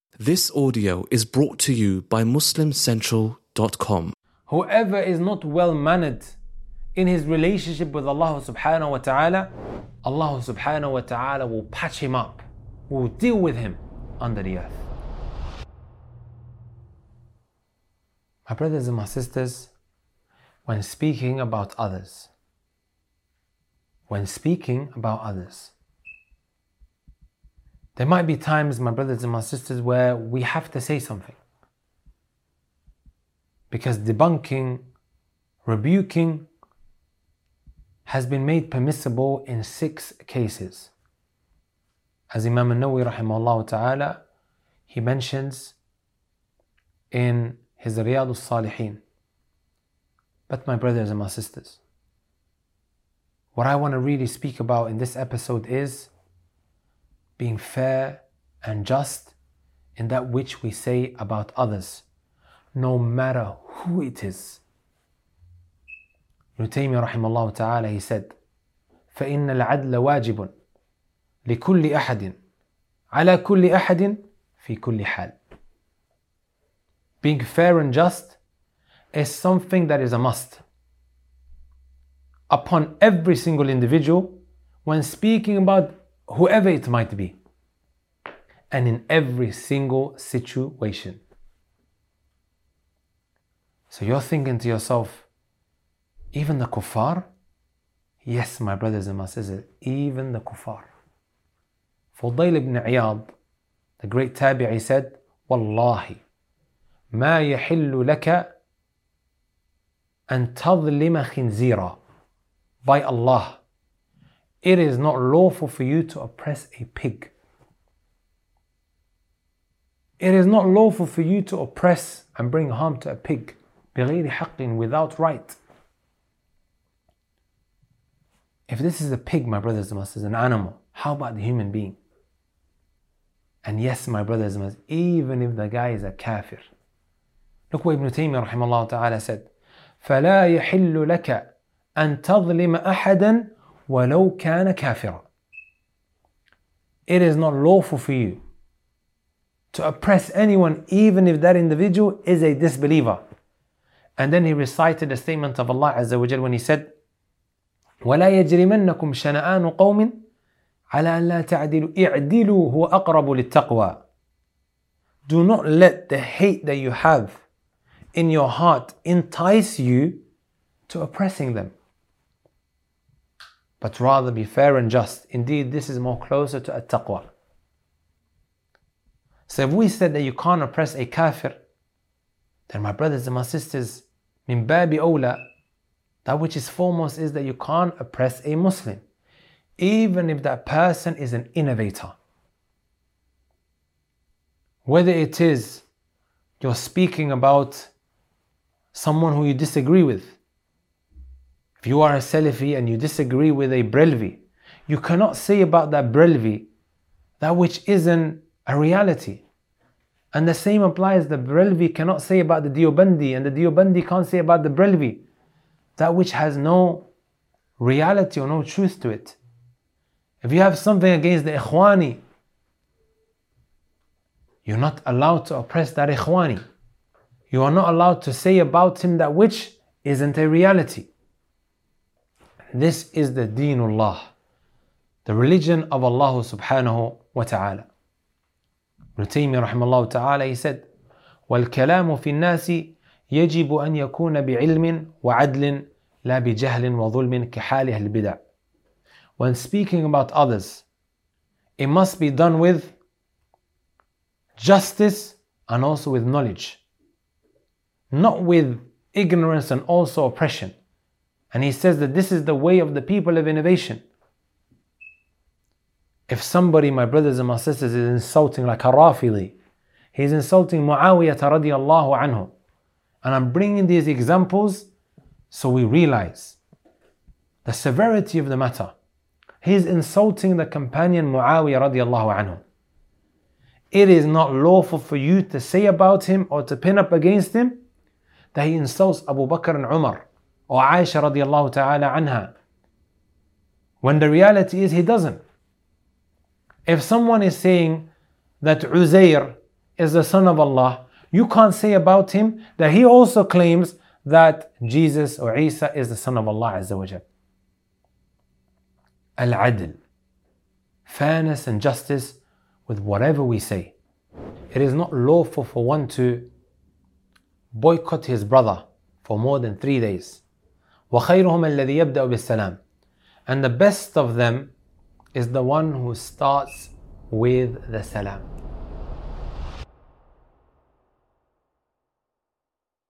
This audio is brought to you by MuslimCentral.com. Whoever is not well mannered in his relationship with Allah subhanahu wa ta'ala, Allah subhanahu wa ta'ala will patch him up, will deal with him under the earth. My brothers and my sisters, when speaking about others, there might be times, my brothers and my sisters, where we have to say something. Because debunking, rebuking has been made permissible in 6 cases. As Imam al-Nawawi rahimahullah ta'ala, he mentions in his Riyadh al-Salihin. But my brothers and my sisters, what I want to really speak about in this episode is being fair and just in that which we say about others, no matter who it is. Ibn Taymiyyah rahimahullah ta'ala, he said, فَإِنَّ الْعَدْلَ وَاجِبٌ لِكُلِّ أَحَدٍ عَلَى كُلِّ أَحَدٍ فِي كُلِّ حَالٍ. Being fair and just is something that is a must upon every single individual when speaking about whoever it might be, and in every single situation. So you're thinking to yourself, even the kuffar? Yes, my brothers and my sisters, even the kuffar. Fudayl ibn Iyad, the great tabi'i, said, Wallahi, ma yahillu laka an tadlima khinzira. By Allah, it is not lawful for you to oppress a pig. It is not lawful for you to oppress and bring harm to a pig, بغير حق, without right. If this is a pig, my brothers and sisters, an animal, how about the human being? And yes, my brothers and sisters, even if the guy is a kafir. Look what Ibn Taymiyyah rahimahullah ta'ala said, فَلَا يَحِلُّ لَكَ أَن تَظْلِمَ أَحَدًا وَلَوْ كَانَ كَافِرًا. It is not lawful for you to oppress anyone, even if that individual is a disbeliever. And then he recited the statement of Allah Azza wa Jal when he said, وَلَا يَجْرِمَنَّكُمْ شَنَآنُ قَوْمٍ عَلَى أَن لَا تَعْدِلُوا إِعْدِلُوا هُوَ أَقْرَبُ لِلتَّقْوَى. Do not let the hate that you have in your heart entice you to oppressing them, but rather be fair and just. Indeed, this is more closer to at-taqwa. So if we said that you can't oppress a kafir, then my brothers and my sisters, min babi awla, that which is foremost is that you can't oppress a Muslim, even if that person is an innovator. Whether it is you're speaking about someone who you disagree with. If you are a Salafi and you disagree with a Brelvi, you cannot say about that Brelvi that which isn't a reality. And the same applies, the Brelvi cannot say about the Deobandi, and the Deobandi can't say about the Brelvi that which has no reality or no truth to it. If you have something against the Ikhwani, you're not allowed to oppress that Ikhwani. You are not allowed to say about him that which isn't a reality. This is the Deenullah, the religion of Allah subhanahu wa ta'ala. Ibn Taymiyyah rahimahullah ta'ala, he said, وَالْكَلَامُ فِي النَّاسِ يَجِبُ أَن يَكُونَ بِعِلْمٍ وَعَدْلٍ لَا بِجَهْلٍ وَظُلْمٍ كَحَالِ أَهْلِ الْبِدَعِ. When speaking about others, it must be done with justice and also with knowledge, not with ignorance and also oppression. And he says that this is the way of the people of innovation. If somebody, my brothers and my sisters, is insulting like a Rafidi, he's insulting Muawiyah radiyallahu anhu. And I'm bringing these examples so we realize the severity of the matter. He's insulting the companion Muawiyah radiyallahu anhu. It is not lawful for you to say about him or to pin up against him that he insults Abu Bakr and Umar or Aisha radiallahu ta'ala anha, when the reality is he doesn't. If someone is saying that Uzair is the Son of Allah, you can't say about him that he also claims that Jesus or Isa is the Son of Allah Azza wa Jal. Al-Adl, fairness and justice with whatever we say. It is not lawful for one to boycott his brother for more than 3 days. وَخَيْرُهُمَ الَّذِي يَبْدَأُ بِالسَّلَامِ. And the best of them is the one who starts with the salam.